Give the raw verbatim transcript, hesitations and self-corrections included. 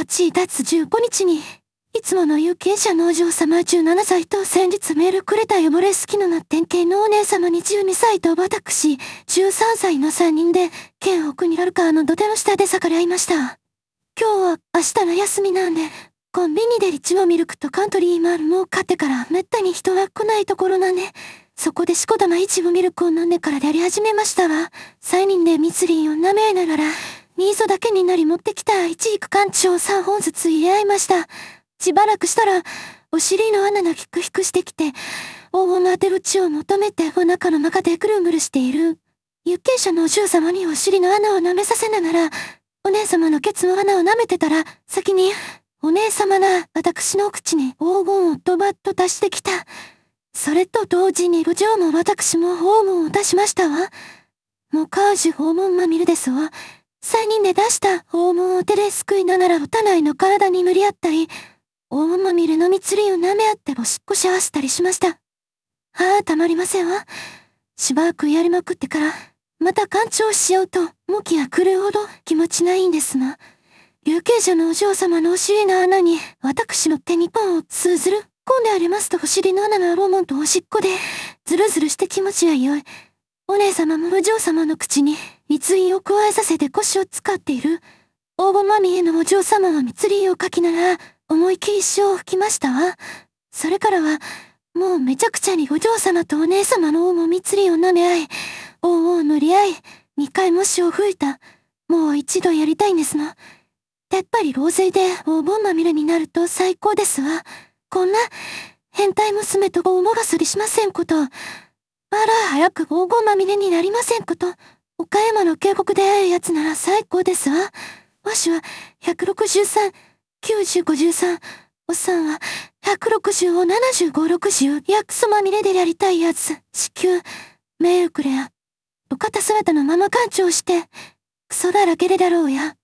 はちがつじゅうごにちに、いつもの有権者のお嬢様じゅうななさいと先日メールくれた汚れ好きのな典型のお姉様にじゅうにさいと私、じゅうさんさいのさんにんで、県北にある川の土手の下で逆らいました。今日は明日の休みなんで、コンビニでリチゴミルクとカントリーマールも買ってからめったに人が来ないところなんで、そこでしこたまいちごミルクを飲んでからやり始めましたわ。さんにんで密林を舐め合いながら、ニーゾだけになり持ってきた一育缶チをさんほんずつ入れ合いました。しばらくしたら、お尻の穴がヒクヒクしてきて、黄金の当てる血を求めてお腹の中でぐるぐるしている。有権者のお嬢様にお尻の穴を舐めさせながら、お姉様のケツの穴を舐めてたら、先に、お姉様が私の口に黄金をドバッと出してきた。それと同時にお嬢も私も訪問を出しましたわ。もうカージュ訪問まみれですわ。三人で出した訪問を手ですくいながらお互いの体に無理合ったり、黄金まみれの密林を舐め合っておしっこし合わせたりしました。はあ、たまりませんわ。しばらくやりまくってから、また干潮しようと、向きが来るほど気持ちないんですな。有権者のお嬢様のお尻の穴に、私の手にパンを通ずる。込んでありますとお尻の穴がローモンとおしっこで、ずるずるして気持ちが良い。お姉様もお嬢様の口に、密林を加えさせて腰を使っている。黄金まみれのお嬢様は密林をかきながら、思い切り潮を吹きましたわ。それからは、もうめちゃくちゃにお嬢様とお姉様の王も密林を舐め合い、王を塗り合い、二回も潮を吹いた。もう一度やりたいんですの。やっぱり老勢で黄金まみれになると最高ですわ。こんな、変態娘と大もがすりしませんこと。あら、早く黄金まみれになりませんこと。岡山の渓谷で会えるやつなら最高ですわ。わしはひゃくろくじゅうさん、きゅうじゅう、ごじゅうさん。おっさんはひゃくろくじゅうをななじゅうご、ろくじゅう。やクソまみれでやりたいやつ。至急、メールくれや。お方姿のまま干潮して、クソだらけでだろうや。